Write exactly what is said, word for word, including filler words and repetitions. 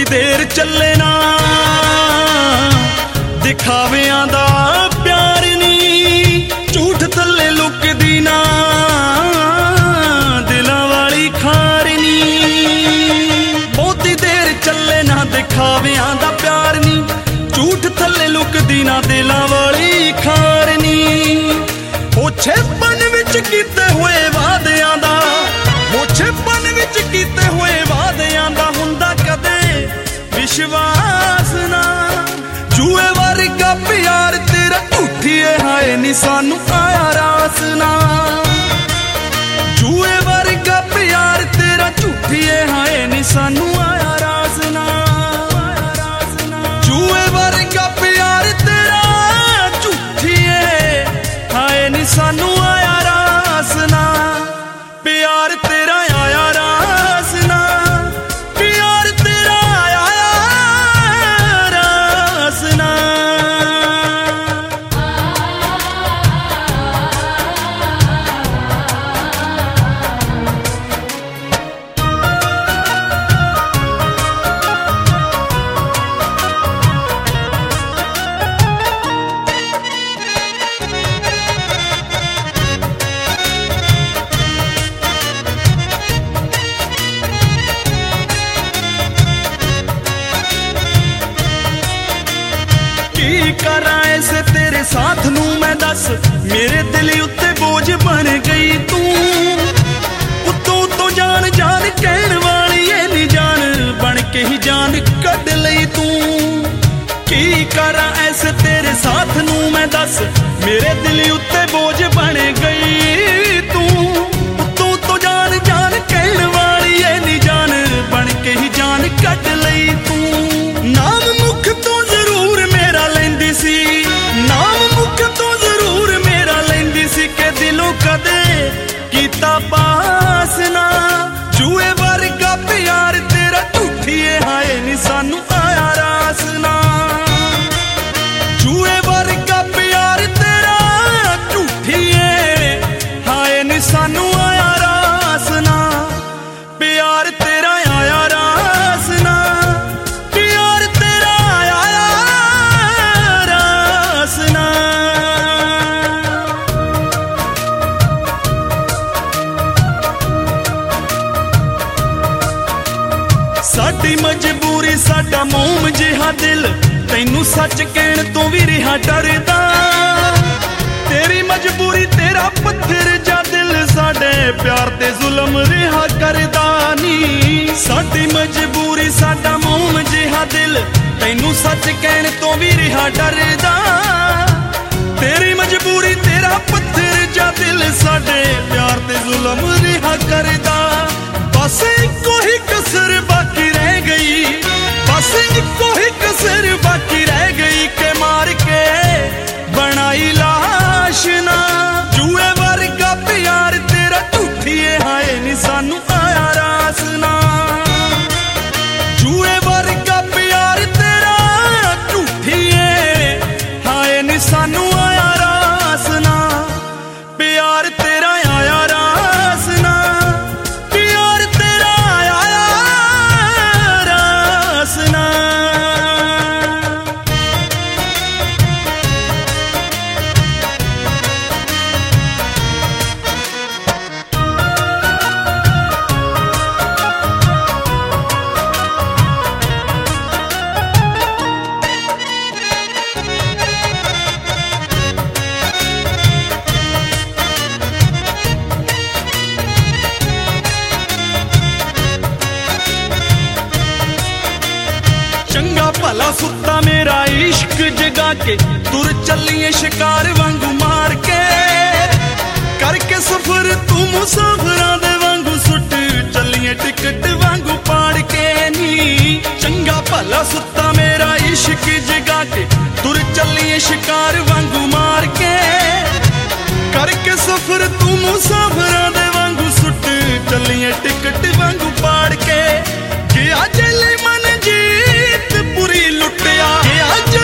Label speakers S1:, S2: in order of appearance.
S1: बहुती देर चले ना दिखावियां दा प्यार नी, झूठ थल्ले लुकदी ना दिलां वाली खार नी। बहुती देर चले ना दिखावियां दा प्यार नी, झूठ थल्ले लुकदी ना दिलां वाली खार नी। ओछेपन विच कीते होए वादियां दा, ओछेपन विच कीते होए वादियां दा हुंदा कदे विश्वास ना। जुए वर्गा प्यार तेरा झूठिए हाय नी सानू आया रास ना। जुए वर्गा प्यार तेरा झूठिए हाय नी सानू आया रास ना। जुए वर्गा प्यार तेरा झूठिए हाय नी सानू आया रास ना। प्यार तेरा आया रास ना, प्यार तेरा आया रास ना। की करा ऐसे तेरे साथ नू मैं दस, मेरे दिल उत्ते बोझ बन गई तू। उतों तो जान जान कहण वाली ए नी जान, बन के ही जान कढ लई तू। की करा ऐसे तेरे साथ नू मैं दस, मेरे दिल उत्ते बोझ बन गई तू। उतों तो जान जान कहण वाली ए नी जान, बन के ही जान कढ लई तू। नाम मुख तो जरूर मेरा लैंदी सी, नाम मुख तो जरूर मेरा लैंदी सी, के दिलों कदे कीता पास ना। जुए वर्गा प्यार तेरा झूठिए हाय नी सानू आया रास ना। जुए वर्गा प्यार तेरा झूठिए हाय नी सानू आया रास ना। प्यार तेरा आया रास ना, प्यार तेरा आया रास ना। साडी मजबूरी साडा मोम जिहा दिल, तैनू सच कहण तो भी रिहा डरदा। तेरी मजबूरी तेरा पत्थर जा दिल, साडे प्यार ते जुल्म रिहा करदा नी। साडी मजबूरी साडा मोम जिहा दिल, तैनू सच कहण तो भी रिहा डरदा। तेरी मजबूरी तेरा पत्थर जा दिल, साडे प्यार ते जुल्म रिहा करदा। बस इको ही कसर बाकी रह गई, बस इको ही कसर बाकी रह गई, के मार के बनाई लाश ना। जुए वर्गा प्यार तेरा झूठिए हाय नी सानू आया रास ना। जुए वर्गा प्यार तेरा झूठिए हाय नी सानू आया रास ना। प्यार तेरा आया रास ना, प्यार तेरा आया रास ना। चंगा भला सुता मेरा इश्क जगा के, तुर चलिए शिकार वांगू मार के। करके सफर तू मुसाफिरां दे वांगू सुट चलिए टिकट वांगू पाड़ के नी। चंगा भला सुता मेरा इश्क जगा के, तुर चलिए शिकार वांगू मार के। करके सफर तू मुसाफिरां दे वांगू सुट चलिए टिकट वांगू पाड़ के। गया जेल मन जीत पूरी लुटिया, गया